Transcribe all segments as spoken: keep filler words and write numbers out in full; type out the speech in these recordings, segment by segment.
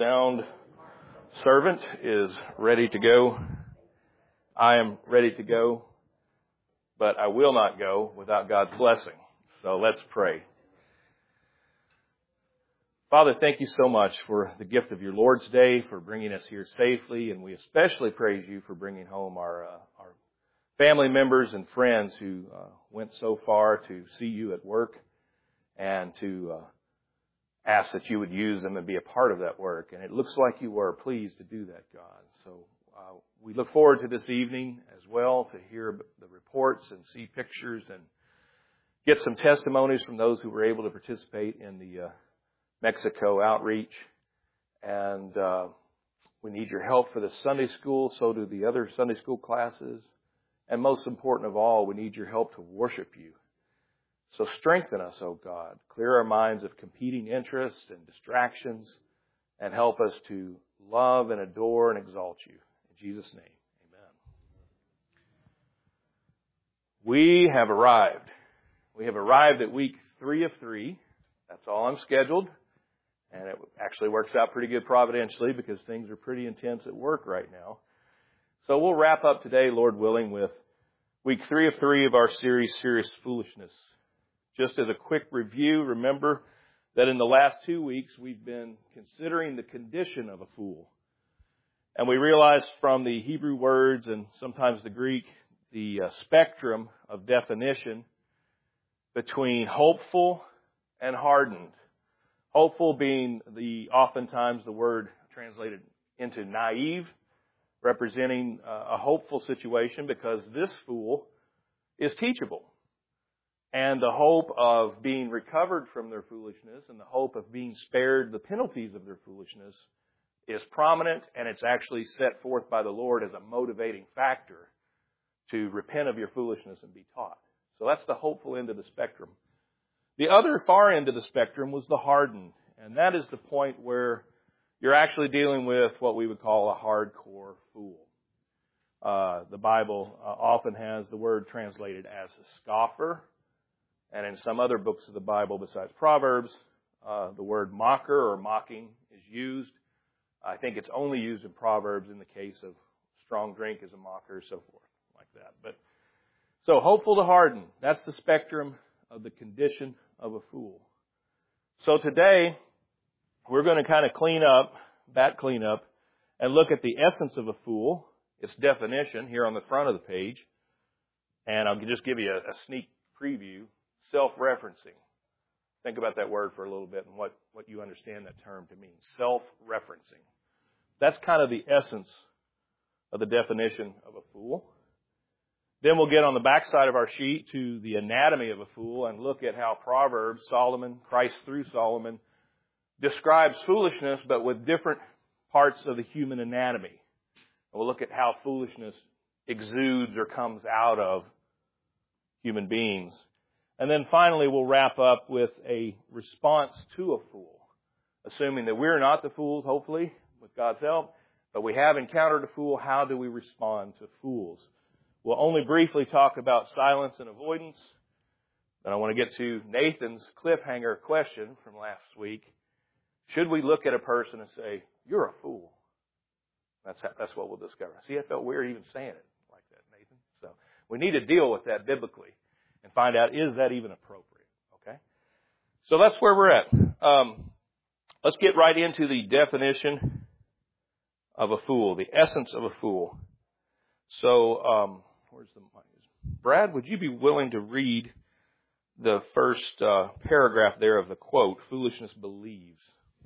sound servant is ready to go. I am ready to go, but I will not go without God's blessing. So let's pray. Father, thank you so much for the gift of your Lord's Day, for bringing us here safely, and we especially praise you for bringing home our uh, our family members and friends who uh, went so far to see you at work and to uh, ask that you would use them and be a part of that work. And it looks like you were pleased to do that, God. So uh, we look forward to this evening as well to hear the reports and see pictures and get some testimonies from those who were able to participate in the uh, Mexico outreach. And uh, we need your help for the Sunday school. So do the other Sunday school classes. And most important of all, we need your help to worship you. So strengthen us, O God. Clear our minds of competing interests and distractions and help us to love and adore and exalt you. In Jesus' name, amen. We have arrived. We have arrived at week three of three. That's all I'm scheduled. And it actually works out pretty good providentially because things are pretty intense at work right now. So we'll wrap up today, Lord willing, with week three of three of our series, Serious Foolishness. Just as a quick review, remember that in the last two weeks we've been considering the condition of a fool. And we realized from the Hebrew words and sometimes the Greek, the uh, spectrum of definition between hopeful and hardened. Hopeful being the oftentimes the word translated into naive, representing uh, a hopeful situation because this fool is teachable. And the hope of being recovered from their foolishness and the hope of being spared the penalties of their foolishness is prominent, and it's actually set forth by the Lord as a motivating factor to repent of your foolishness and be taught. So that's the hopeful end of the spectrum. The other far end of the spectrum was the hardened, and that is the point where you're actually dealing with what we would call a hardcore fool. Uh, the Bible uh, often has the word translated as a scoffer. And in some other books of the Bible besides Proverbs, uh, the word mocker or mocking is used. I think it's only used in Proverbs in the case of strong drink as a mocker, so forth, like that. But so hopeful to harden, that's the spectrum of the condition of a fool. So today, we're going to kind of clean up, bat clean up, and look at the essence of a fool, its definition here on the front of the page. And I'll just give you a, a sneak preview. Self-referencing. Think about that word for a little bit and what, what you understand that term to mean. Self-referencing. That's kind of the essence of the definition of a fool. Then we'll get on the back side of our sheet to the anatomy of a fool and look at how Proverbs, Solomon, Christ through Solomon, describes foolishness but with different parts of the human anatomy. And we'll look at how foolishness exudes or comes out of human beings. And then finally, we'll wrap up with a response to a fool, assuming that we're not the fools, hopefully, with God's help, but we have encountered a fool. How do we respond to fools? We'll only briefly talk about silence and avoidance. Then I want to get to Nathan's cliffhanger question from last week. Should we look at a person and say, you're a fool? That's how, that's what we'll discover. See, I felt weird even saying it like that, Nathan. So we need to deal with that biblically and find out, is that even appropriate? Okay? So that's where we're at. Um, let's get right into the definition of a fool, the essence of a fool. So, um, where's the Brad, would you be willing to read the first uh, paragraph there of the quote, foolishness believes?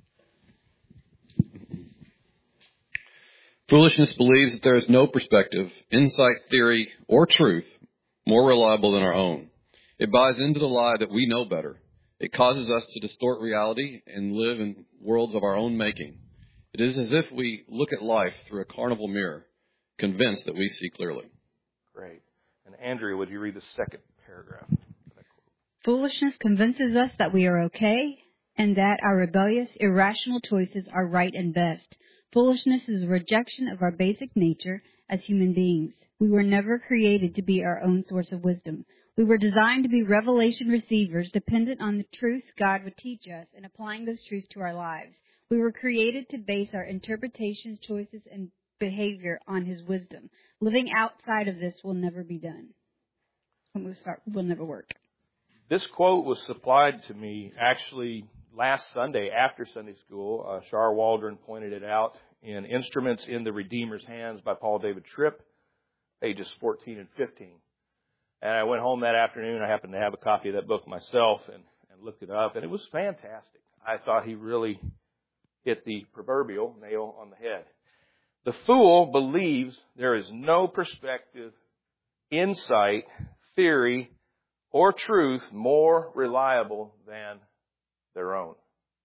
Foolishness believes that there is no perspective, insight, theory, or truth more reliable than our own. It buys into the lie that we know better. It causes us to distort reality and live in worlds of our own making. It is as if we look at life through a carnival mirror, convinced that we see clearly. Great. And Andrea, would you read the second paragraph? Foolishness convinces us that we are okay and that our rebellious, irrational choices are right and best. Foolishness is a rejection of our basic nature as human beings. We were never created to be our own source of wisdom. We were designed to be revelation receivers, dependent on the truths God would teach us and applying those truths to our lives. We were created to base our interpretations, choices, and behavior on His wisdom. Living outside of this will never be done. When we start, will never work. This quote was supplied to me actually last Sunday after Sunday school. Uh, Shar Waldron pointed it out in Instruments in the Redeemer's Hands by Paul David Tripp, pages fourteen and fifteen. And I went home that afternoon. I happened to have a copy of that book myself and, and looked it up, and it was fantastic. I thought he really hit the proverbial nail on the head. The fool believes there is no perspective, insight, theory, or truth more reliable than their own.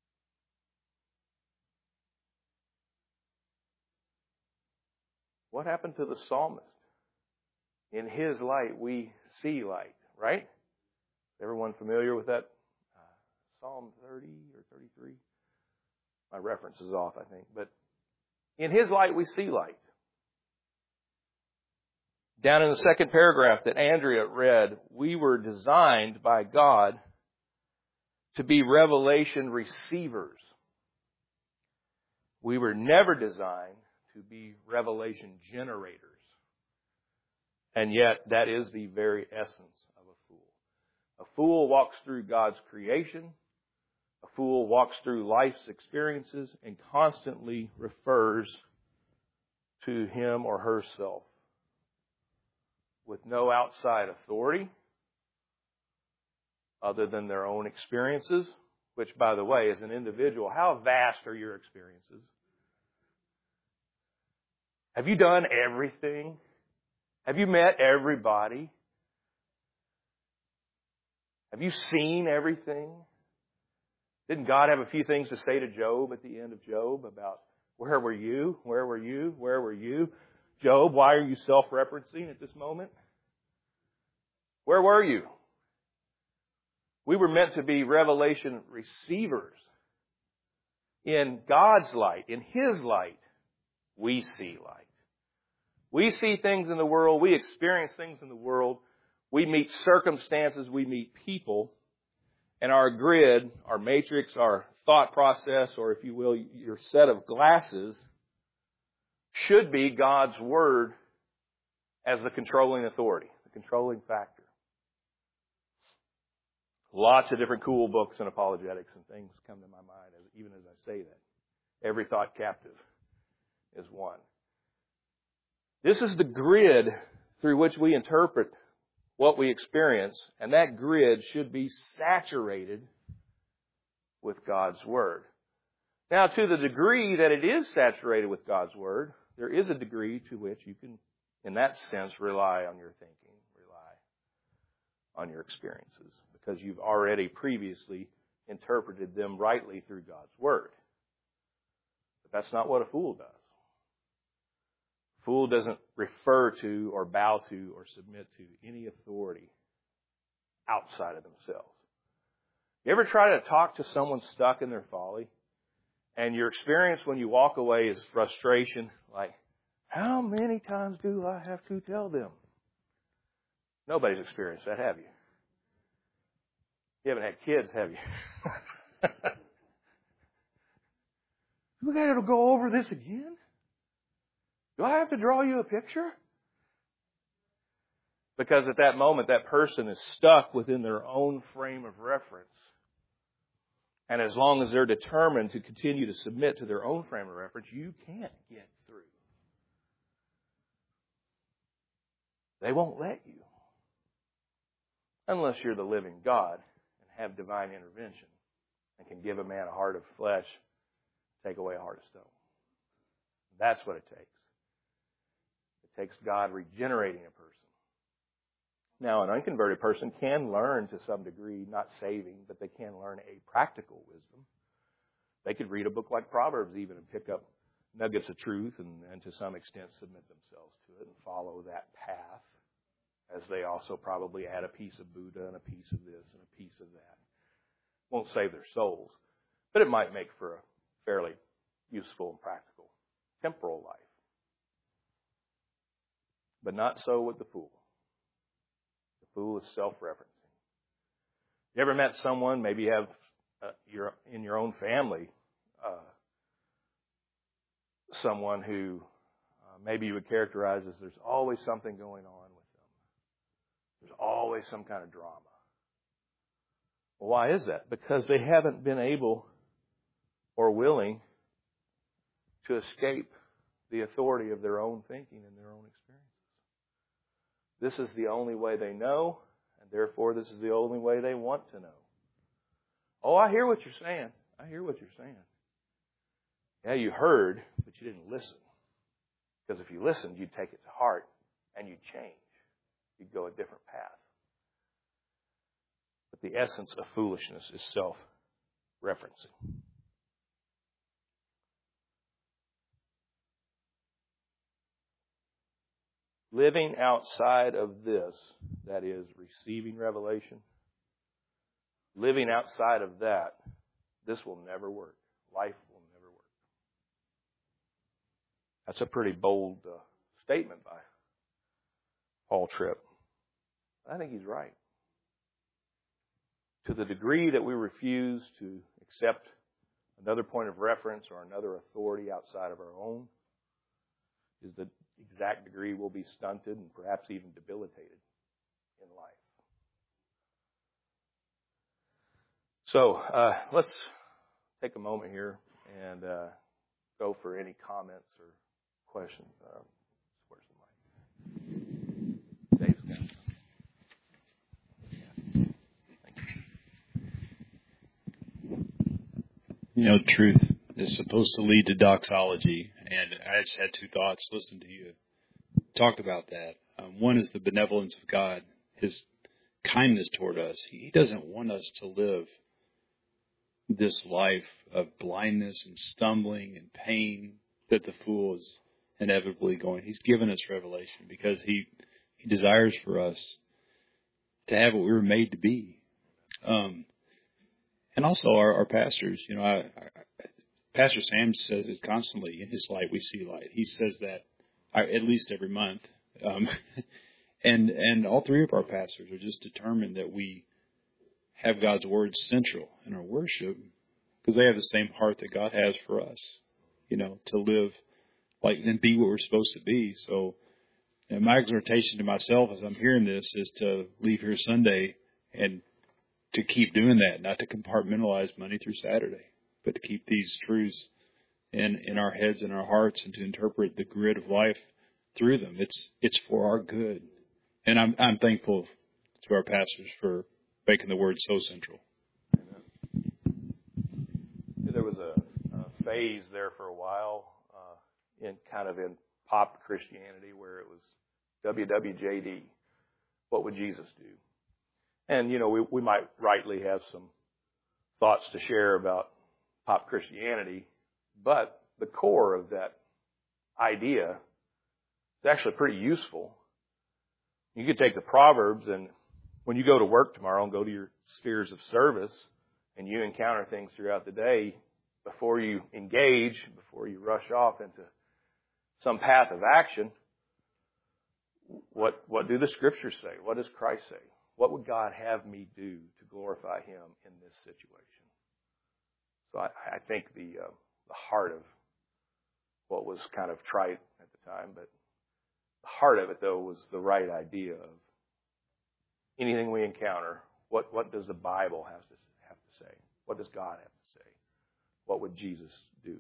What happened to the psalmist? In his light, we see light, right? Everyone familiar with that? Uh, Psalm thirty or thirty-three? My reference is off, I think. But in his light, we see light. Down in the second paragraph that Andrea read, we were designed by God to be revelation receivers. We were never designed to be revelation generators. And yet, that is the very essence of a fool. A fool walks through God's creation. A fool walks through life's experiences and constantly refers to him or herself with no outside authority other than their own experiences, which, by the way, as an individual, how vast are your experiences? Have you done everything? Have you met everybody? Have you seen everything? Didn't God have a few things to say to Job at the end of Job about where were you? Where were you? Where were you? Job, why are you self-referencing at this moment? Where were you? We were meant to be revelation receivers. In God's light, in His light, we see light. We see things in the world. We experience things in the world. We meet circumstances. We meet people. And our grid, our matrix, our thought process, or if you will, your set of glasses, should be God's Word as the controlling authority, the controlling factor. Lots of different cool books and apologetics and things come to my mind, as, even as I say that. Every Thought Captive is one. This is the grid through which we interpret what we experience, and that grid should be saturated with God's Word. Now, to the degree that it is saturated with God's Word, there is a degree to which you can, in that sense, rely on your thinking, rely on your experiences, because you've already previously interpreted them rightly through God's Word. But that's not what a fool does. A fool doesn't refer to or bow to or submit to any authority outside of themselves. You ever try to talk to someone stuck in their folly? And your experience when you walk away is frustration, like, how many times do I have to tell them? Nobody's experienced that, have you? You haven't had kids, have you? We got to go over this again? Do I have to draw you a picture? Because at that moment, that person is stuck within their own frame of reference. And as long as they're determined to continue to submit to their own frame of reference, you can't get through. They won't let you. Unless you're the living God and have divine intervention and can give a man a heart of flesh, take away a heart of stone. That's what it takes. It takes God regenerating a person. Now, an unconverted person can learn to some degree, not saving, but they can learn a practical wisdom. They could read a book like Proverbs even and pick up nuggets of truth and, and to some extent submit themselves to it and follow that path, as they also probably add a piece of Buddha and a piece of this and a piece of that. Won't save their souls, but it might make for a fairly useful and practical temporal life. But not so with the fool. The fool is self-referencing. You ever met someone, maybe you have uh, your, in your own family, uh, someone who uh, maybe you would characterize as there's always something going on with them. There's always some kind of drama. Well, why is that? Because they haven't been able or willing to escape the authority of their own thinking and their own experiences. This is the only way they know, and therefore this is the only way they want to know. Oh, I hear what you're saying. I hear what you're saying. Yeah, you heard, but you didn't listen. Because if you listened, you'd take it to heart and you'd change. You'd go a different path. But the essence of foolishness is self-referencing. Living outside of this, that is, receiving revelation, living outside of that, this will never work. Life will never work. That's a pretty bold uh, statement by Paul Tripp. I think he's right. To the degree that we refuse to accept another point of reference or another authority outside of our own, is the exact degree we'll be stunted and perhaps even debilitated in life. So uh, let's take a moment here and uh, go for any comments or questions. Uh, where's the mic? Dave's got it. Thank you. You know, truth is supposed to lead to doxology, and I just had two thoughts. Listen to you talk about that. Um, one is the benevolence of God, His kindness toward us. He doesn't want us to live this life of blindness and stumbling and pain that the fool is inevitably going. He's given us revelation because He He desires for us to have what we were made to be. Um, and also our, our pastors, you know, I, I, Pastor Sam says it constantly, in his light we see light. He says that at least every month. Um, and and all three of our pastors are just determined that we have God's Word central in our worship because they have the same heart that God has for us, you know, to live like and be what we're supposed to be. So you know, my exhortation to myself as I'm hearing this is to leave here Sunday and to keep doing that, not to compartmentalize Monday through Saturday, but to keep these truths in, in our heads and our hearts and to interpret the grid of life through them. It's it's for our good. And I'm I'm thankful to our pastors for making the Word so central. There was a, a phase there for a while uh, in kind of in pop Christianity where it was W W J D. What would Jesus do? And, you know, we, we might rightly have some thoughts to share about pop Christianity, but the core of that idea is actually pretty useful. You could take the Proverbs, and when you go to work tomorrow and go to your spheres of service and you encounter things throughout the day, before you engage, before you rush off into some path of action, what what do the Scriptures say? What does Christ say? What would God have me do to glorify Him in this situation? So I, I think the uh, the heart of what was kind of trite at the time, but the heart of it, though, was the right idea of anything we encounter, what, what does the Bible have to, have to say? What does God have to say? What would Jesus do?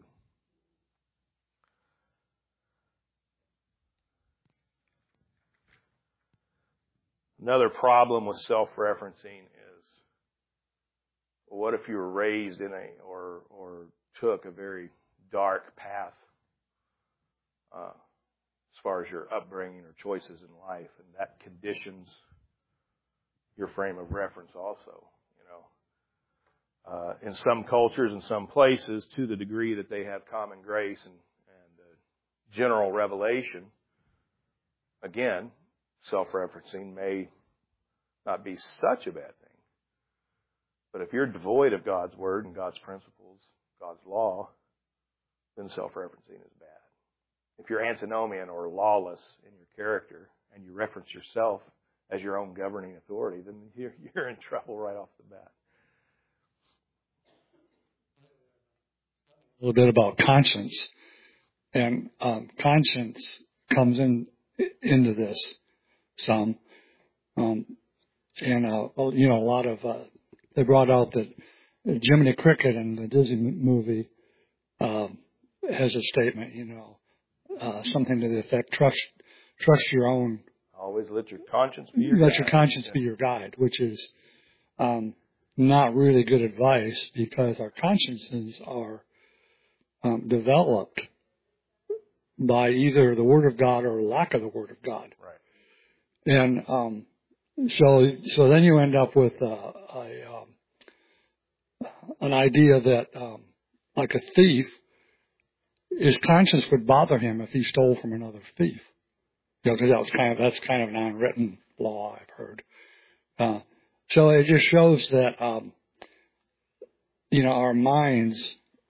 Another problem with self-referencing is, well, what if you were raised in a, or, or took a very dark path uh, as far as your upbringing or choices in life, and that conditions your frame of reference also, you know. Uh, in some cultures and some places, to the degree that they have common grace and, and uh, general revelation, again, self-referencing may not be such a bad thing. But if you're devoid of God's Word and God's principles, God's law, then self-referencing is bad. If you're antinomian or lawless in your character and you reference yourself as your own governing authority, then you're, you're in trouble right off the bat. A little bit about conscience. And um, conscience comes in into this some. Um, and, uh, you know, a lot of, uh, they brought out that Jiminy Cricket in the Disney movie uh, has a statement, you know, uh, something to the effect, trust trust your own. Always let your conscience be your Let guide. your conscience be your guide, which is um, not really good advice because our consciences are um, developed by either the Word of God or lack of the Word of God. Right. And um, so so then you end up with uh, a, um, an idea that, um, like a thief, his conscience would bother him if he stole from another thief. You know, because that was kind of that's kind of an unwritten law I've heard. Uh, so it just shows that um, you know our minds,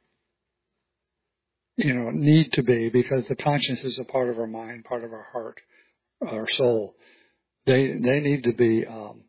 you know, need to be, because the conscience is a part of our mind, part of our heart, our soul. They they need to be, um,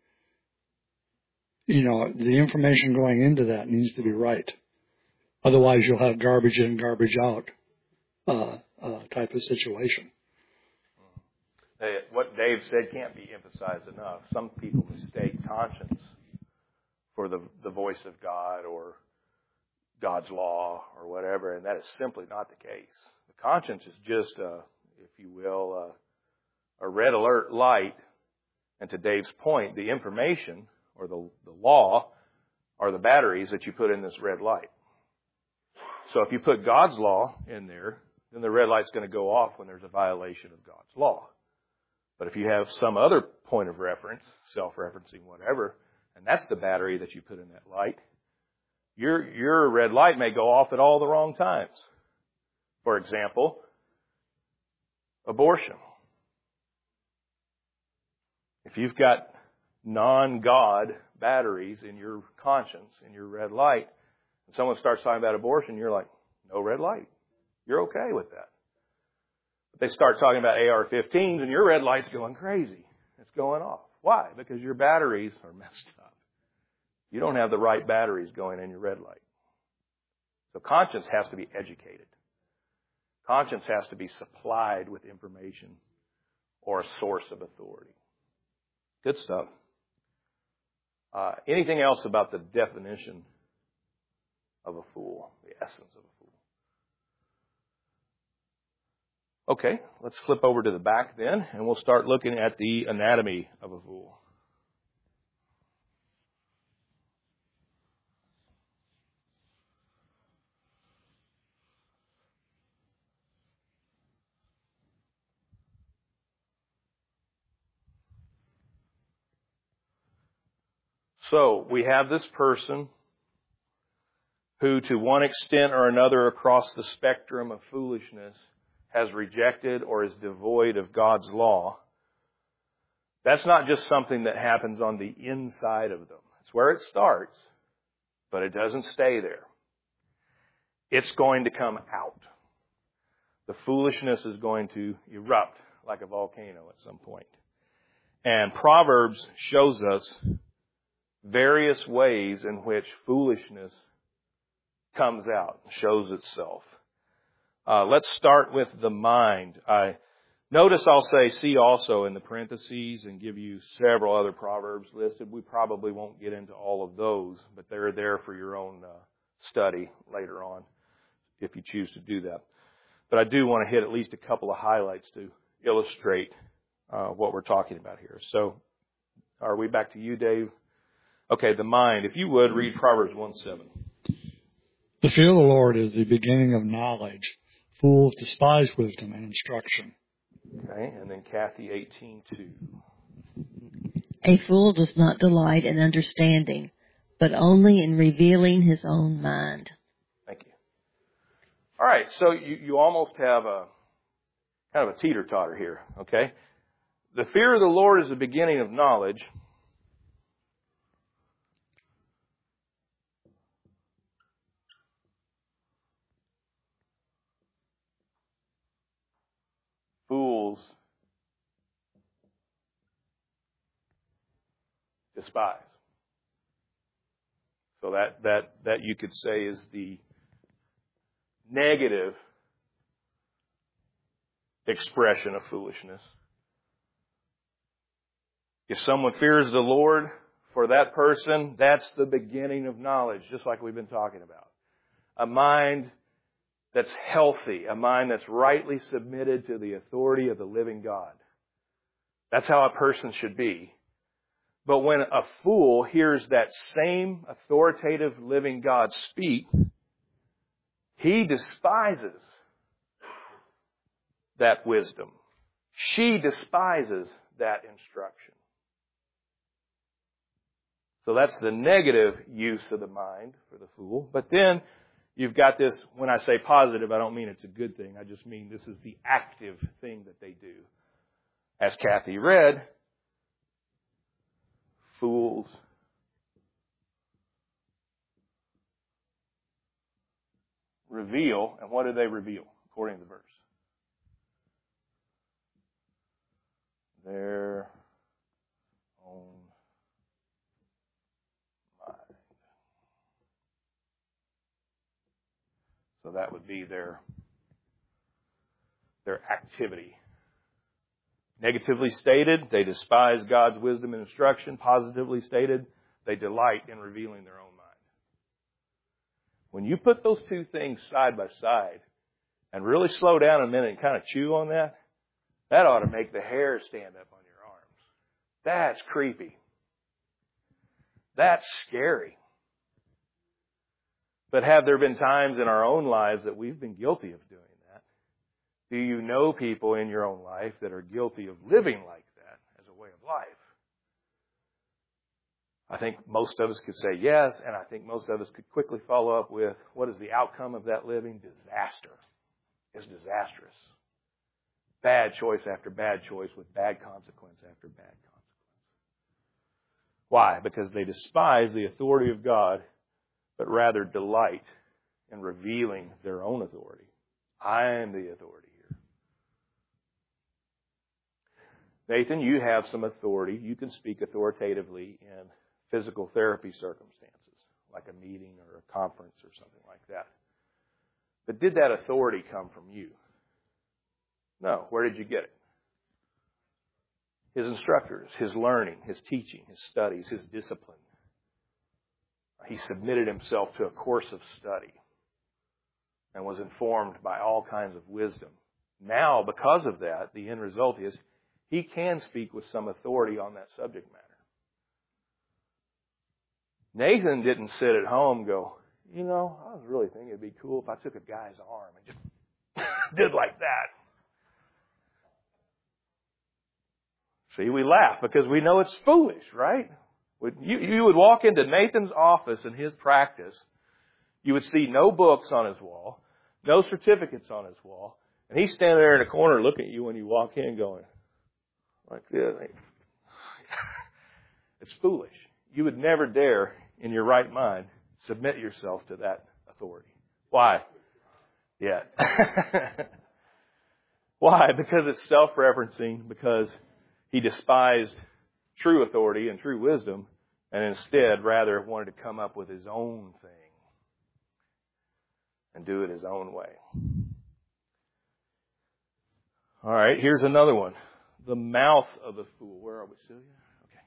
you know, the information going into that needs to be right. Otherwise, you'll have garbage in, garbage out uh, uh, type of situation. Hey, what Dave said can't be emphasized enough. Some people mistake conscience for the the voice of God or God's law or whatever, and that is simply not the case. The conscience is just, a, if you will, a, a red alert light. And to Dave's point, the information or the, the law are the batteries that you put in this red light. So if you put God's law in there, then the red light's going to go off when there's a violation of God's law. But if you have some other point of reference, self-referencing, whatever, and that's the battery that you put in that light, your your red light may go off at all the wrong times. For example, abortion. If you've got non-God batteries in your conscience, in your red light, and someone starts talking about abortion, you're like, no red light. You're okay with that. But they start talking about A R fifteens and your red light's going crazy. It's going off. Why? Because your batteries are messed up. You don't have the right batteries going in your red light. So conscience has to be educated. Conscience has to be supplied with information or a source of authority. Good stuff. Uh, anything else about the definition of a fool, the essence of a fool? Okay, let's flip over to the back then, and we'll start looking at the anatomy of a fool. So we have this person who, to one extent or another across the spectrum of foolishness, has rejected or is devoid of God's law. That's not just something that happens on the inside of them. It's where it starts, but it doesn't stay there. It's going to come out. The foolishness is going to erupt like a volcano at some point. And Proverbs shows us various ways in which foolishness comes out, shows itself. Uh, let's start with the mind. I notice I'll say see also in the parentheses and give you several other proverbs listed. We probably won't get into all of those, but they're there for your own uh, study later on if you choose to do that. But I do want to hit at least a couple of highlights to illustrate uh, what we're talking about here. So are we back to you, Dave? Okay, the mind. If you would, read Proverbs one seven. The fear of the Lord is the beginning of knowledge. Fools despise wisdom and instruction. Okay, and then Kathy eighteen two. A fool does not delight in understanding, but only in revealing his own mind. Thank you. All right, so you, you almost have a kind of a teeter-totter here, okay? The fear of the Lord is the beginning of knowledge. Fools despise. So that, that, that you could say is the negative expression of foolishness. If someone fears the Lord, for that person, that's the beginning of knowledge, just like we've been talking about. A mind that's healthy, a mind that's rightly submitted to the authority of the living God. That's how a person should be. But when a fool hears that same authoritative living God speak, he despises that wisdom. She despises that instruction. So that's the negative use of the mind for the fool. But then you've got this, when I say positive, I don't mean it's a good thing. I just mean this is the active thing that they do. As Kathy read, fools reveal, and what do they reveal according to the verse? Their own mind. So that would be their, their activity. Negatively stated, they despise God's wisdom and instruction. Positively stated, they delight in revealing their own mind. When you put those two things side by side and really slow down a minute and kind of chew on that, that ought to make the hair stand up on your arms. That's creepy. That's scary. But have there been times in our own lives that we've been guilty of doing that? Do you know people in your own life that are guilty of living like that as a way of life? I think most of us could say yes, and I think most of us could quickly follow up with, what is the outcome of that living? Disaster. It's disastrous. Bad choice after bad choice with bad consequence after bad consequence. Why? Because they despise the authority of God, but rather delight in revealing their own authority. I am the authority here. Nathan, you have some authority. You can speak authoritatively in physical therapy circumstances, like a meeting or a conference or something like that. But did that authority come from you? No. Where did you get it? His instructors, his learning, his teaching, his studies, his discipline. He submitted himself to a course of study and was informed by all kinds of wisdom. Now, because of that, the end result is he can speak with some authority on that subject matter. Nathan didn't sit at home and go, you know, I was really thinking it'd be cool if I took a guy's arm and just did like that. See, we laugh because we know it's foolish, right? You, you would walk into Nathan's office in his practice. You would see no books on his wall, no certificates on his wall, and he's standing there in a corner looking at you when you walk in going, like this. It's foolish. You would never dare, in your right mind, submit yourself to that authority. Why? Yeah. Why? Because it's self-referencing, because he despised true authority and true wisdom, and instead rather wanted to come up with his own thing and do it his own way. All right, here's another one. The mouth of the fool. Where are we, Celia? Okay.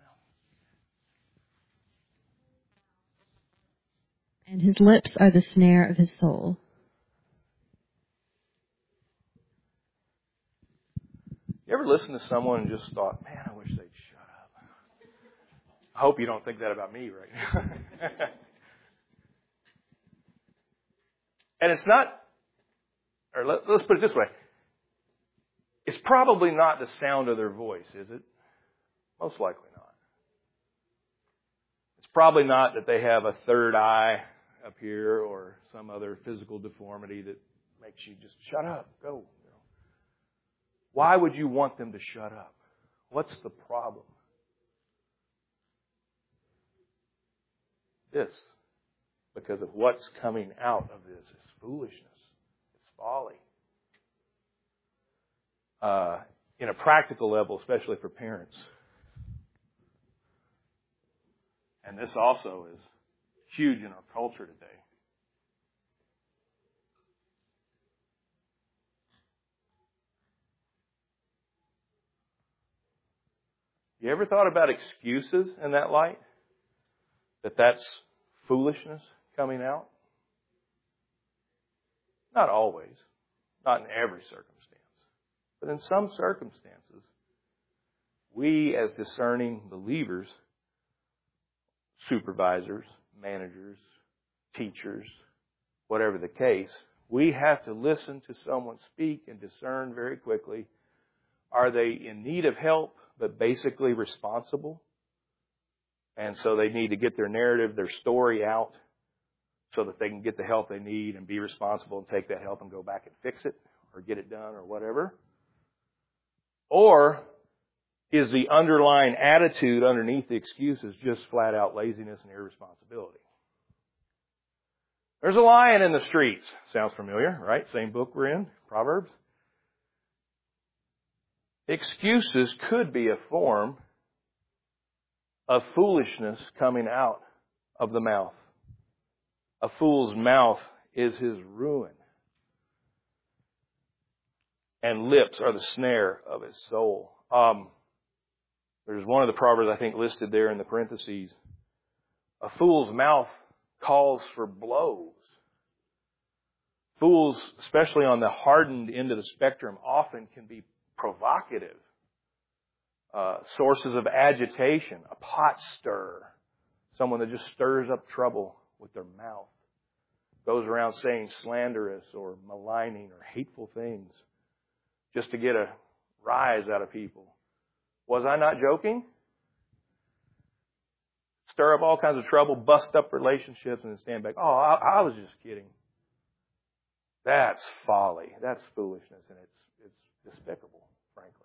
And his lips are the snare of his soul. You ever listen to someone and just thought, man, I wish they'd shut up? I hope you don't think that about me right now. And it's not, or let, let's put it this way. It's probably not the sound of their voice, is it? Most likely not. It's probably not that they have a third eye up here or some other physical deformity that makes you just shut up, go. Why would you want them to shut up? What's the problem? This. Because of what's coming out of this is foolishness. It's folly. Uh, in a practical level, especially for parents. And this also is huge in our culture today. You ever thought about excuses in that light? That that's foolishness coming out? Not always. Not in every circumstance. But in some circumstances, we as discerning believers, supervisors, managers, teachers, whatever the case, we have to listen to someone speak and discern very quickly, are they in need of help but basically responsible? And so they need to get their narrative, their story out so that they can get the help they need and be responsible and take that help and go back and fix it or get it done or whatever. Or is the underlying attitude underneath the excuses just flat out laziness and irresponsibility? There's a lion in the streets. Sounds familiar, right? Same book we're in, Proverbs. Excuses could be a form of foolishness coming out of the mouth. A fool's mouth is his ruin, and lips are the snare of his soul. Um, there's one of the Proverbs I think listed there in the parentheses. A fool's mouth calls for blows. Fools, especially on the hardened end of the spectrum, often can be provocative. Uh, sources of agitation, a pot stirrer, someone that just stirs up trouble with their mouth, goes around saying slanderous or maligning or hateful things just to get a rise out of people. Was I not joking? Stir up all kinds of trouble, bust up relationships, and then stand back. Oh, I, I was just kidding. That's folly. That's foolishness, and it's it's despicable, frankly.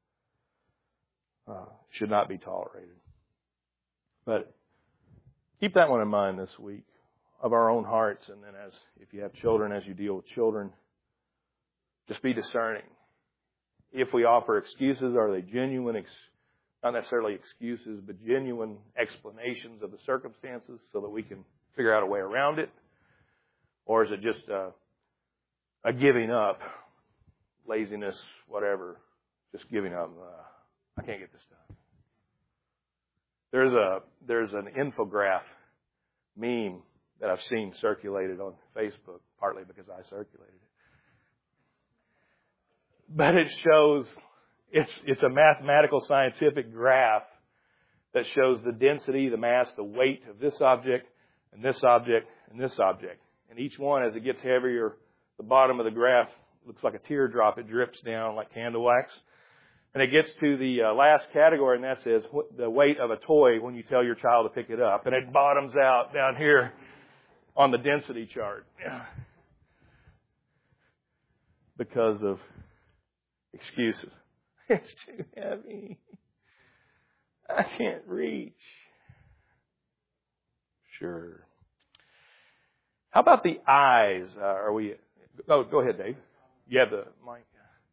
Uh, should not be tolerated. But keep that one in mind this week of our own hearts, and then as if you have children, as you deal with children, just be discerning. If we offer excuses, are they genuine, ex- not necessarily excuses, but genuine explanations of the circumstances so that we can figure out a way around it? Or is it just a, a giving up, laziness, whatever, just giving up, uh, I can't get this done. There's a there's an infograph meme that I've seen circulated on Facebook, partly because I circulated it. But it shows, it's it's a mathematical scientific graph that shows the density, the mass, the weight of this object, and this object, and this object. And each one, as it gets heavier, the bottom of the graph looks like a teardrop. It drips down like candle wax. And it gets to the uh, last category, and that says the weight of a toy when you tell your child to pick it up. And it bottoms out down here on the density chart. Yeah. Because of excuses. It's too heavy. I can't reach. Sure. How about the eyes? Uh, are we? Oh, go ahead, Dave. You have the mic.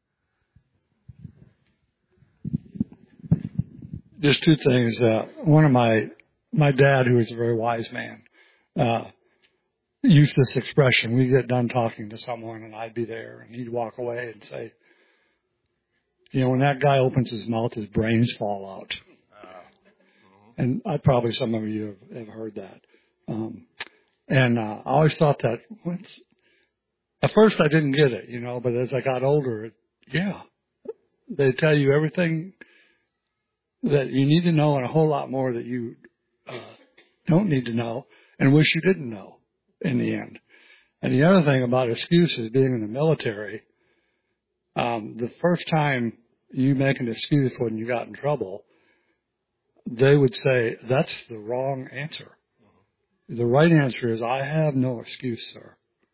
Just two things. Uh, one of my my dad, who was a very wise man, uh, used this expression. We'd get done talking to someone, and I'd be there, and he'd walk away and say, "You know, when that guy opens his mouth, his brains fall out." Uh, mm-hmm. And I probably some of you have, have heard that. Um, and uh, I always thought that. Once, at first, I didn't get it, you know, but as I got older, it, yeah, they tell you everything that you need to know and a whole lot more that you uh, don't need to know and wish you didn't know in the end. And the other thing about excuses, being in the military, um, the first time you make an excuse when you got in trouble, they would say, that's the wrong answer. The right answer is, I have no excuse, sir.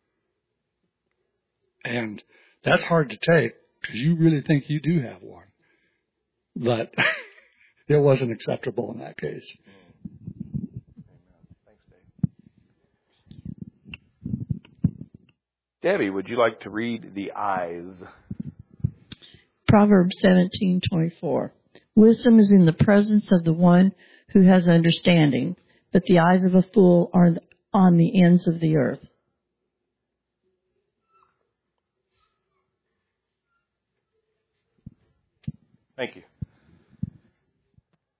And that's hard to take because you really think you do have one. But it wasn't acceptable in that case. Amen. Thanks, Dave. Debbie, would you like to read the eyes? Proverbs seventeen twenty-four. Wisdom is in the presence of the one who has understanding, but the eyes of a fool are on the ends of the earth. Thank you.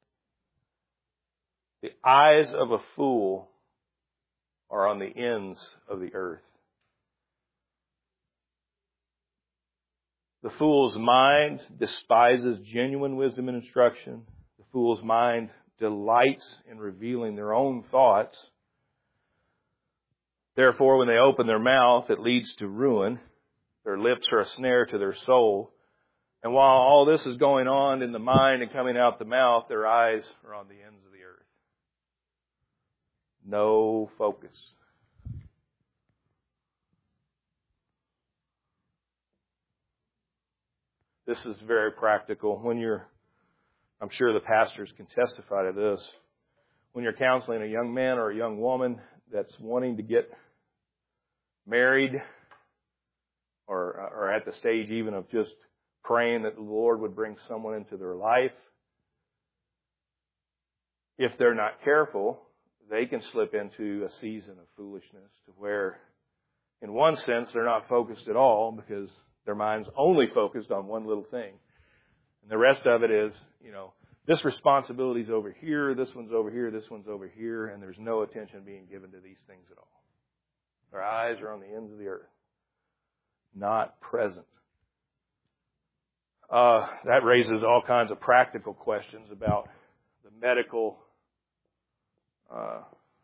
eyes of a fool are on the ends of the earth. The fool's mind despises genuine wisdom and instruction. The fool's mind delights in revealing their own thoughts. Therefore, when they open their mouth, it leads to ruin. Their lips are a snare to their soul. And while all this is going on in the mind and coming out the mouth, their eyes are on the ends of the earth. No focus. This is very practical. When you're, I'm sure the pastors can testify to this, when you're counseling a young man or a young woman that's wanting to get married, or, or at the stage even of just praying that the Lord would bring someone into their life, if they're not careful, they can slip into a season of foolishness to where, in one sense, they're not focused at all because their mind's only focused on one little thing. And the rest of it is, you know, this responsibility's over here, this one's over here, this one's over here, and there's no attention being given to these things at all. Their eyes are on the ends of the earth, not present. Uh, that raises all kinds of practical questions about the medical uh,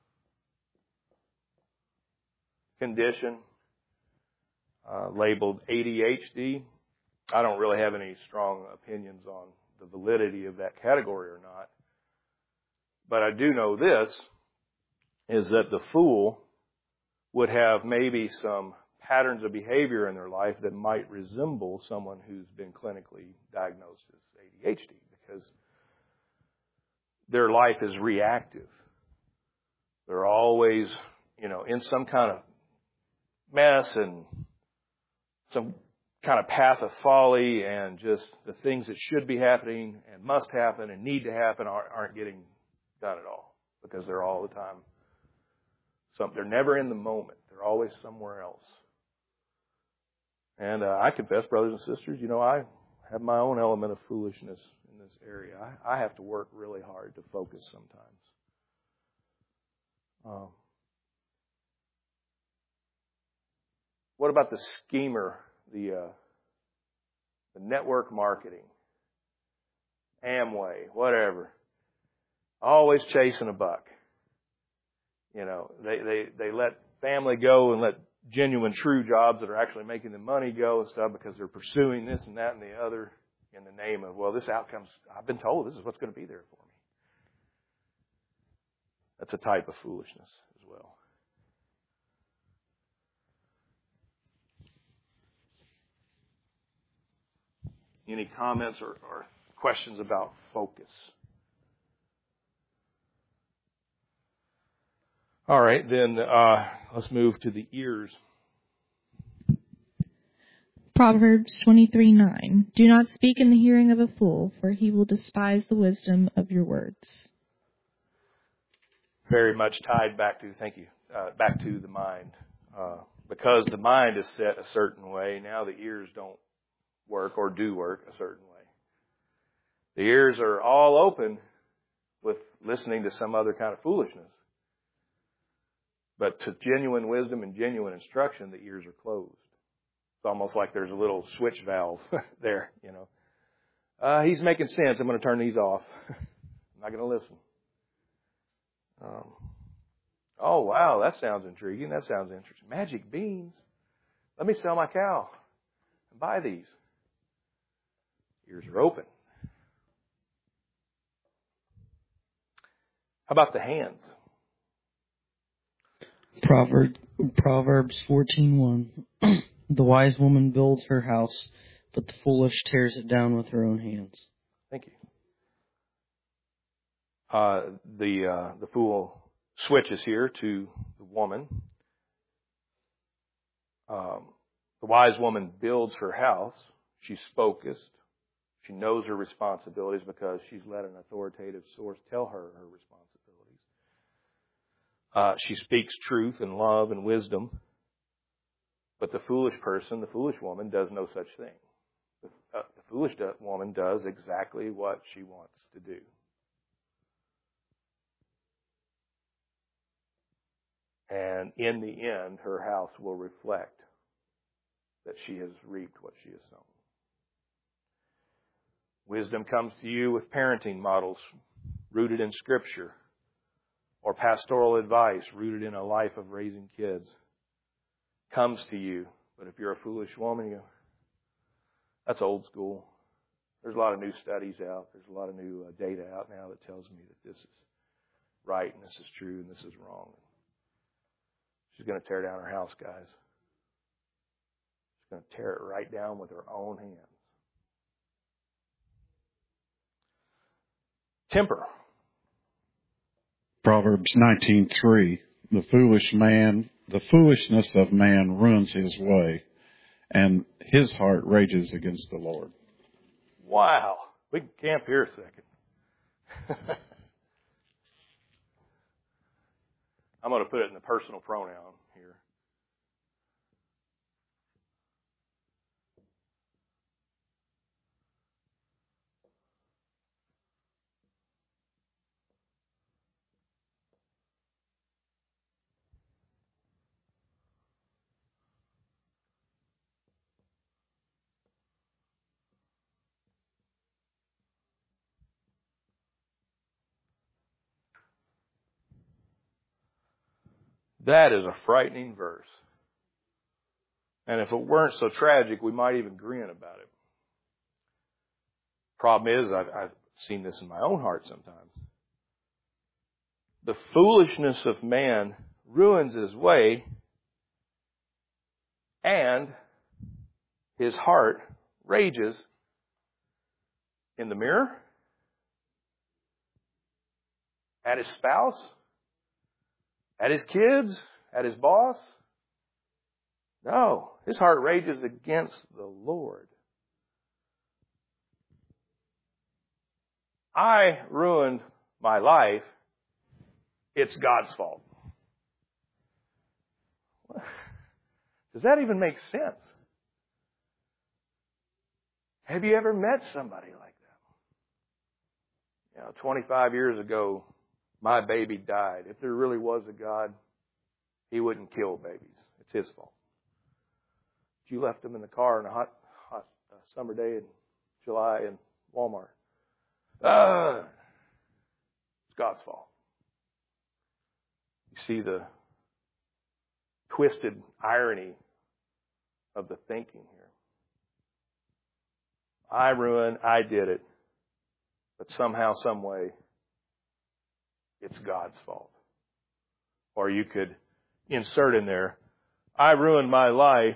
condition uh, labeled A D H D. I don't really have any strong opinions on the validity of that category or not. But I do know this, is that the fool would have maybe some patterns of behavior in their life that might resemble someone who's been clinically diagnosed as A D H D, because their life is reactive. They're always, you know, in some kind of mess and some kind of path of folly, and just the things that should be happening and must happen and need to happen aren't getting done at all, because they're all the time. Some, they're never in the moment. They're always somewhere else. And uh, I confess, brothers and sisters, you know, I have my own element of foolishness in this area. I, I have to work really hard to focus sometimes. Um, what about the schemer, the uh, the network marketing, Amway, whatever? Always chasing a buck. You know, they, they, they let family go and let genuine, true jobs that are actually making them money go and stuff because they're pursuing this and that and the other in the name of, well, this outcome's, I've been told this is what's going to be there for me. That's a type of foolishness as well. Any comments or, or questions about focus? All right, then uh, let's move to the ears. Proverbs twenty-three nine. Do not speak in the hearing of a fool, for he will despise the wisdom of your words. Very much tied back to, thank you, uh, back to the mind. Uh, because the mind is set a certain way, now the ears don't work or do work a certain way. The ears are all open with listening to some other kind of foolishness. But to genuine wisdom and genuine instruction, the ears are closed. It's almost like there's a little switch valve there, you know. Uh, he's making sense. I'm going to turn these off. I'm not going to listen. Um, oh, wow, that sounds intriguing. That sounds interesting. Magic beans. Let me sell my cow and buy these. Ears are open. How about the hands? Proverb, Proverbs fourteen one. The wise woman builds her house, but the foolish tears it down with her own hands. Thank you. Uh, the uh, the fool switches here to the woman. Um, the wise woman builds her house. She's focused. She knows her responsibilities because she's let an authoritative source tell her her responsibilities. Uh, she speaks truth and love and wisdom. But the foolish person, the foolish woman, does no such thing. The, uh, the foolish do- woman does exactly what she wants to do. And in the end, her house will reflect that she has reaped what she has sown. Wisdom comes to you with parenting models rooted in Scripture, or pastoral advice rooted in a life of raising kids. Comes to you. But if you're a foolish woman, you, that's old school. There's a lot of new studies out. There's a lot of new uh, data out now that tells me that this is right and this is true and this is wrong. She's going to tear down her house, guys. She's going to tear it right down with her own hands. Temper. Proverbs nineteen three. The foolish man, the foolishness of man ruins his way, and his heart rages against the Lord. Wow. We can camp here a second. I'm going to put it in the personal pronoun here. That is a frightening verse. And if it weren't so tragic, we might even grin about it. Problem is, I've, I've seen this in my own heart sometimes. The foolishness of man ruins his way, and his heart rages in the mirror, at his spouse, at his kids, at his boss. No, his heart rages against the Lord. I ruined my life. It's God's fault. Does that even make sense? Have you ever met somebody like that? You know, twenty-five years ago, my baby died. If there really was a God, He wouldn't kill babies. It's His fault. But you left them in the car on a hot, hot uh, summer day in July in Walmart. Ah, it's God's fault. You see the twisted irony of the thinking here. I ruined, I did it, but somehow, some way, it's God's fault. Or you could insert in there, I ruined my life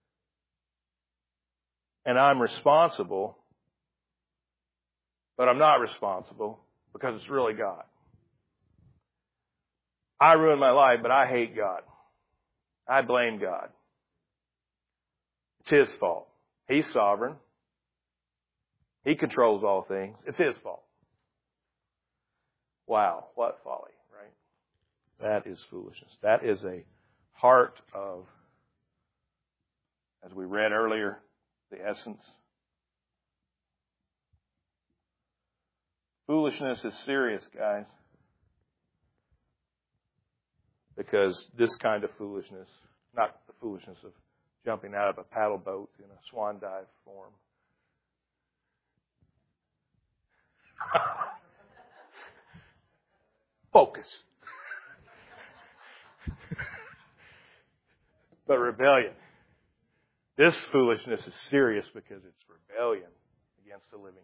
and I'm responsible, but I'm not responsible because it's really God. I ruined my life, but I hate God. I blame God. It's His fault. He's sovereign. He controls all things. It's His fault. Wow, what folly, right? That is foolishness. That is a heart of, as we read earlier, the essence. Foolishness is serious, guys. Because this kind of foolishness, not the foolishness of jumping out of a paddle boat in a swan dive form. Focus. But rebellion. This foolishness is serious because it's rebellion against the living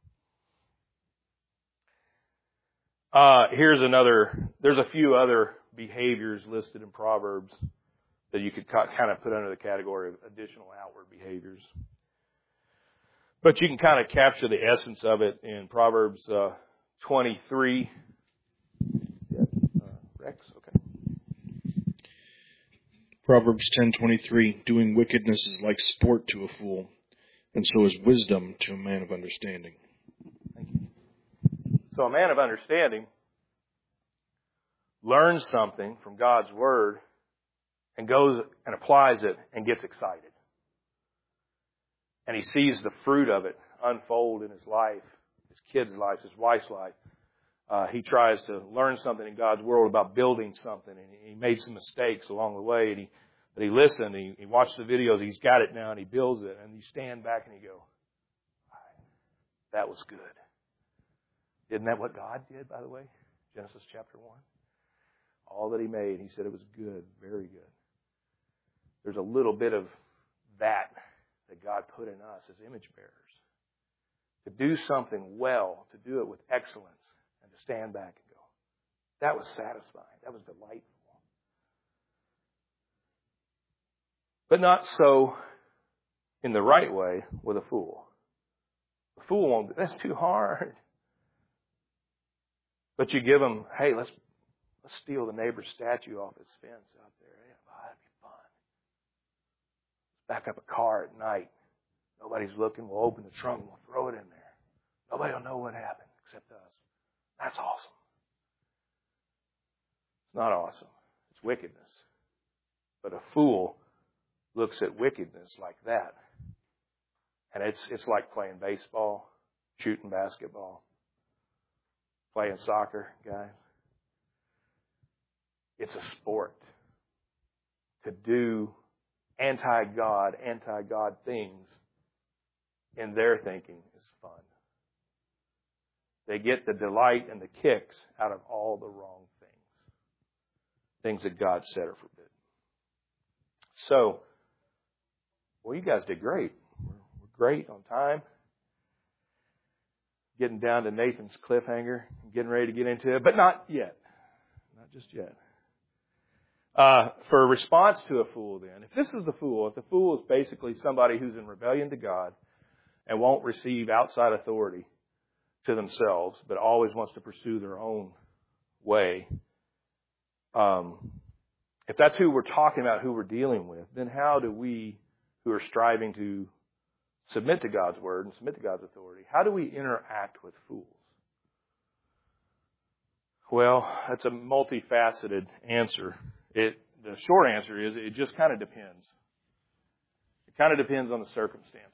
God. Uh, here's another, there's a few other behaviors listed in Proverbs that you could kind of put under the category of additional outward behaviors. But you can kind of capture the essence of it in Proverbs uh, twenty-three. Yeah, uh, Rex, okay. Proverbs ten twenty-three, doing wickedness is like sport to a fool, and so is wisdom to a man of understanding. Thank you. So a man of understanding learns something from God's Word and goes and applies it and gets excited. And he sees the fruit of it unfold in his life, his kids' life, his wife's life. Uh, he tries to learn something in God's world about building something, and he made some mistakes along the way, and he, but he listened, he, he watched the videos, he's got it now, and he builds it, and you stand back and you go, that was good. Isn't that what God did, by the way? Genesis chapter one. All that he made, he said it was good, very good. There's a little bit of that that God put in us as image bearers. To do something well, to do it with excellence, and to stand back and go, that was satisfying, that was delightful. But not so in the right way with a fool. The fool won't, that's too hard. But you give them, hey, let's let's steal the neighbor's statue off his fence out there. Yeah, oh, that'd be fun. Let's back up a car at night. Nobody's looking. We'll open the trunk and we'll throw it in there. Nobody will know what happened except us. That's awesome. It's not awesome. It's wickedness. But a fool looks at wickedness like that. And it's it's like playing baseball, shooting basketball, playing soccer, guys. It's a sport. To do anti-God, anti-God things in their thinking is fun. They get the delight and the kicks out of all the wrong things. Things that God said are forbidden. So, well, you guys did great. We're great on time. Getting down to Nathan's cliffhanger, getting ready to get into it, but not yet. Not just yet. Uh, for a response to a fool then, if this is the fool, if the fool is basically somebody who's in rebellion to God and won't receive outside authority to themselves, but always wants to pursue their own way, um, if that's who we're talking about, who we're dealing with, then how do we, who are striving to submit to God's word and submit to God's authority, how do we interact with fools? Well, that's a multifaceted answer. It, the short answer is it just kind of depends. It kind of depends on the circumstances.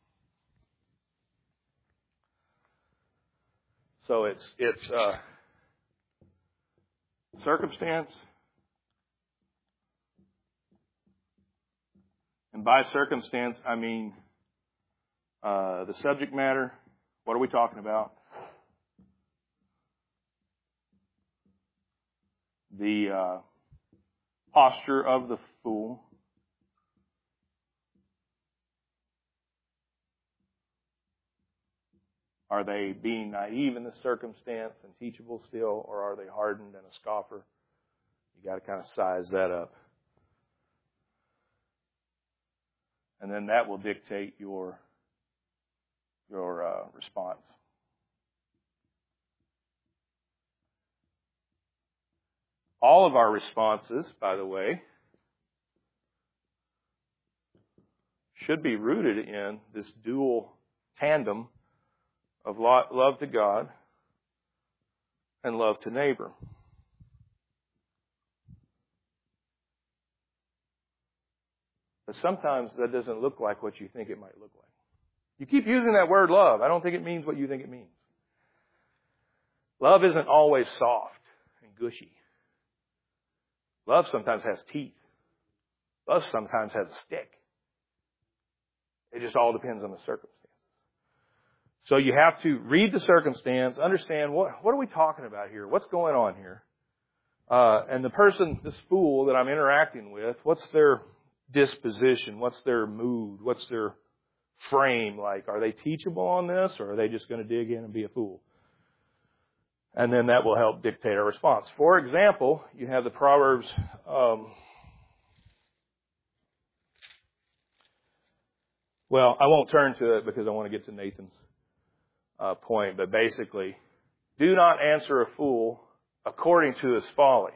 So it's it's uh, circumstance, and by circumstance I mean uh, the subject matter. What are we talking about? The uh, posture of the fool. Are they being naive in the circumstance and teachable still, or are they hardened and a scoffer? You got to kind of size that up. And then that will dictate your, your uh, response. All of our responses, by the way, should be rooted in this dual tandem of love to God and love to neighbor. But sometimes that doesn't look like what you think it might look like. You keep using that word love. I don't think it means what you think it means. Love isn't always soft and gushy. Love sometimes has teeth. Love sometimes has a stick. It just all depends on the circumstance. So you have to read the circumstance, understand what what are we talking about here? What's going on here? Uh, and the person, this fool that I'm interacting with, what's their disposition? What's their mood? What's their frame like? Are they teachable on this, or are they just going to dig in and be a fool? And then that will help dictate our response. For example, you have the Proverbs. Um, well, I won't turn to it because I want to get to Nathan's uh, point. But basically, do not answer a fool according to his folly.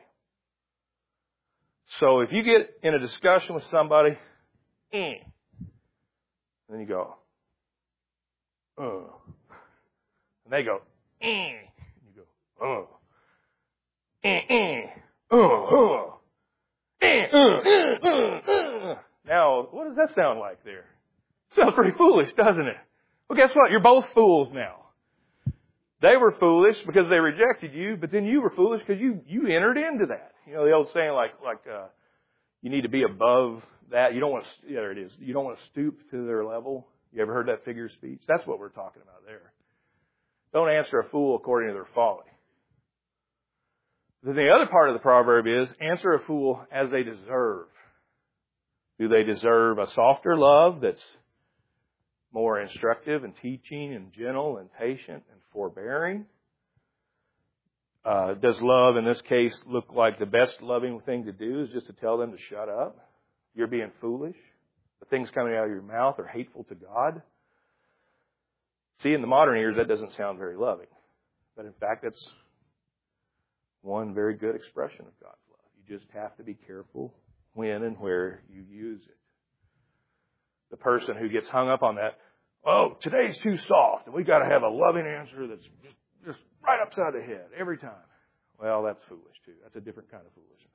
So if you get in a discussion with somebody, eh, then you go, oh. And they go, eh. Oh. Eh, eh. Oh, oh. Eh, uh, uh, uh. Now, what does that sound like there? Sounds pretty foolish, doesn't it? Well, guess what? You're both fools now. They were foolish because they rejected you, but then you were foolish because you, you entered into that. You know, the old saying like, like, uh, you need to be above that. You don't want to, yeah, there it is. You don't want to stoop to their level. You ever heard that figure of speech? That's what we're talking about there. Don't answer a fool according to their folly. Then the other part of the proverb is, answer a fool as they deserve. Do they deserve a softer love that's more instructive and teaching and gentle and patient and forbearing? Uh, does love in this case look like the best loving thing to do is just to tell them to shut up? You're being foolish. The things coming out of your mouth are hateful to God. See, in the modern ears, that doesn't sound very loving. But in fact, that's one very good expression of God's love. You just have to be careful when and where you use it. The person who gets hung up on that, oh, today's too soft, and we've got to have a loving answer that's just, just right upside the head every time. Well, that's foolish too. That's a different kind of foolishness.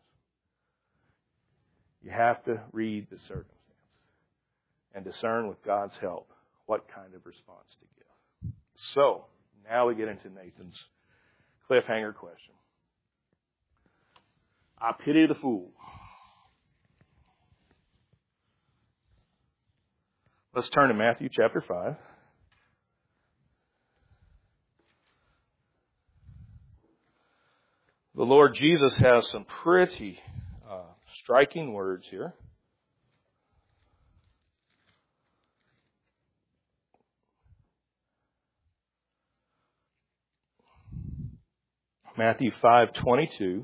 You have to read the circumstance and discern with God's help what kind of response to give. So, now we get into Nathan's cliffhanger question. I pity the fool. Let's turn to Matthew chapter five. The Lord Jesus has some pretty uh, striking words here. Matthew five twenty-two.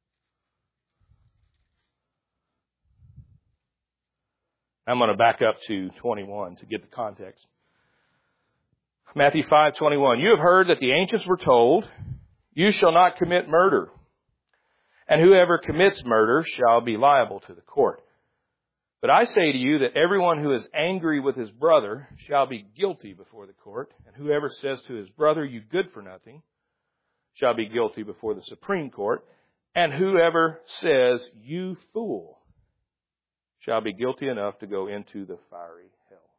I'm going to back up to twenty-one to get the context. Matthew five twenty-one. You have heard that the ancients were told, you shall not commit murder, and whoever commits murder shall be liable to the court. But I say to you that everyone who is angry with his brother shall be guilty before the court, and whoever says to his brother, you good for nothing, shall be guilty before the Supreme Court, and whoever says, you fool, shall be guilty enough to go into the fiery hell.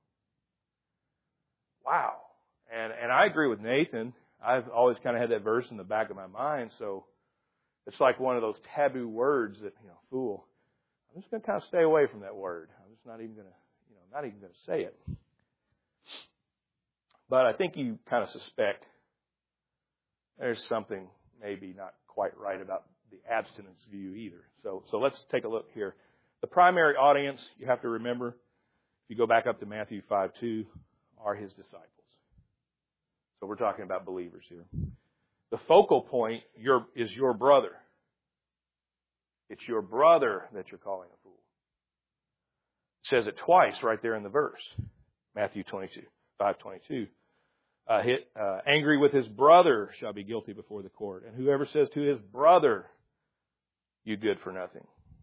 Wow. And and I agree with Nathan. I've always kind of had that verse in the back of my mind, so it's like one of those taboo words that, you know, fool. I'm just going to kind of stay away from that word. I'm just not even going to, you know, not even going to say it. But I think you kind of suspect there's something maybe not quite right about the abstinence view either. So so let's take a look here. The primary audience, you have to remember, if you go back up to Matthew five two, are his disciples. So we're talking about believers here. The focal point your, is your brother. It's your brother that you're calling a fool. It says it twice right there in the verse. Matthew twenty-two, five twenty-two. Uh, hit, uh, angry with his brother shall be guilty before the court. And whoever says to his brother, you good for nothing.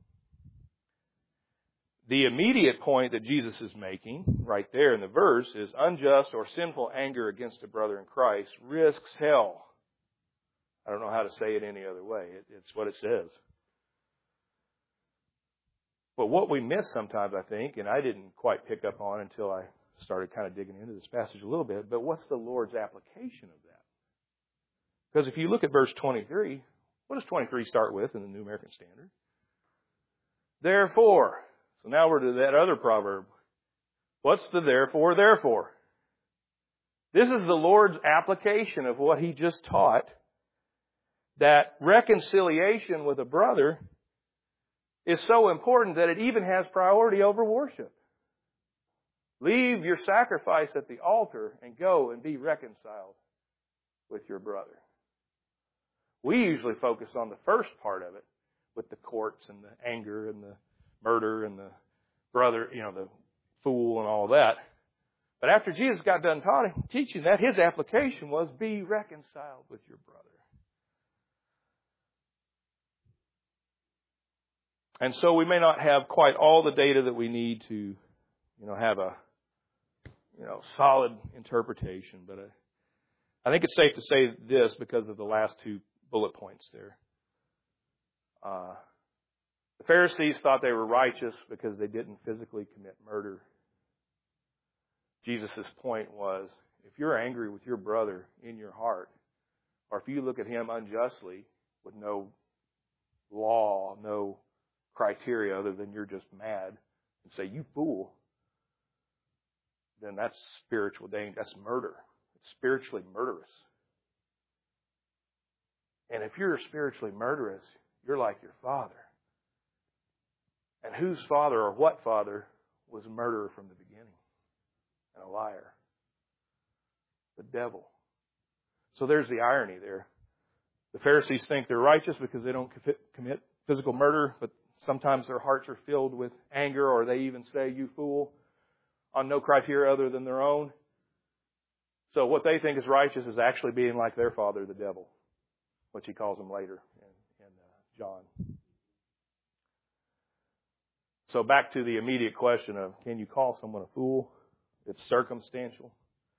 The immediate point that Jesus is making right there in the verse is unjust or sinful anger against a brother in Christ risks hell. I don't know how to say it any other way. It, it's what it says. But what we miss sometimes, I think, and I didn't quite pick up on until I started kind of digging into this passage a little bit, but what's the Lord's application of that? Because if you look at verse twenty-three, what does twenty-three start with in the New American Standard? Therefore. So now we're to that other proverb. What's the therefore, therefore? This is the Lord's application of what He just taught, that reconciliation with a brother is so important that it even has priority over worship. Leave your sacrifice at the altar and go and be reconciled with your brother. We usually focus on the first part of it with the courts and the anger and the murder and the brother, you know, the fool and all that. But after Jesus got done taught, teaching that, His application was be reconciled with your brother. And so we may not have quite all the data that we need to, you know, have a, you know, solid interpretation. But I, I think it's safe to say this because of the last two bullet points there. Uh, the Pharisees thought they were righteous because they didn't physically commit murder. Jesus' point was, if you're angry with your brother in your heart, or if you look at him unjustly with no law, no criteria other than you're just mad, and say, you fool, then that's spiritual danger. That's murder. It's spiritually murderous. And if you're spiritually murderous, you're like your father. And whose father or what father was a murderer from the beginning and a liar? The devil. So there's the irony there. The Pharisees think they're righteous because they don't commit physical murder, but sometimes their hearts are filled with anger, or they even say, you fool, on no criteria other than their own. So what they think is righteous is actually being like their father, the devil, which he calls him later in, in uh, John. So back to the immediate question of, can you call someone a fool? It's circumstantial.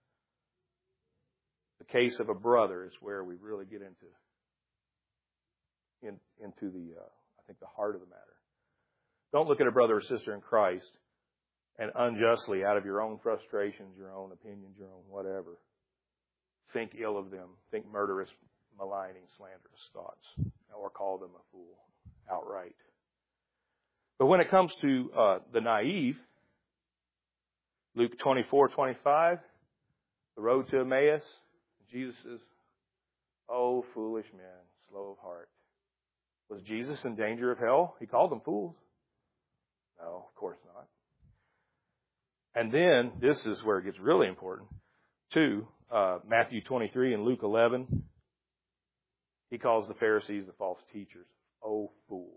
The case of a brother is where we really get into in, into the, uh, I think, the heart of the matter. Don't look at a brother or sister in Christ and unjustly, out of your own frustrations, your own opinions, your own whatever, think ill of them, think murderous, maligning, slanderous thoughts, or call them a fool outright. But when it comes to uh, the naive, Luke twenty-four twenty-five, the road to Emmaus, Jesus says, "Oh, foolish men, slow of heart." Was Jesus in danger of hell? He called them fools. No, of course not. And then, this is where it gets really important, too. Uh, Matthew twenty-three and Luke eleven, he calls the Pharisees the false teachers. Oh, fools.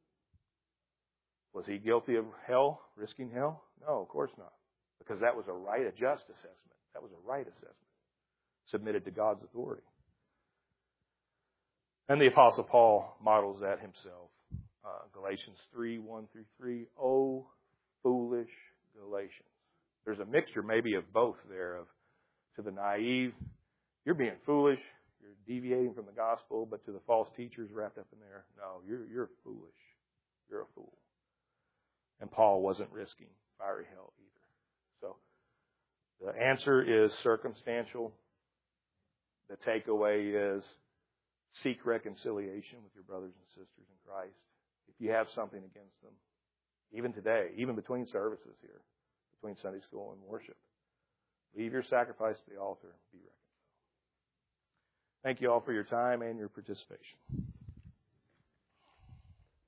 Was he guilty of hell, risking hell? No, of course not. Because that was a right, a just assessment. That was a right assessment, submitted to God's authority. And the Apostle Paul models that himself. Uh, Galatians three, one through three. Oh, foolish Galatians. There's a mixture maybe of both there. Of to the naive, you're being foolish, you're deviating from the gospel, but to the false teachers wrapped up in there, no, you're you're foolish. You're a fool. And Paul wasn't risking fiery hell either. So the answer is circumstantial. The takeaway is seek reconciliation with your brothers and sisters in Christ. If you have something against them, even today, even between services here, between Sunday school and worship, leave your sacrifice at the altar and be reconciled. Thank you all for your time and your participation.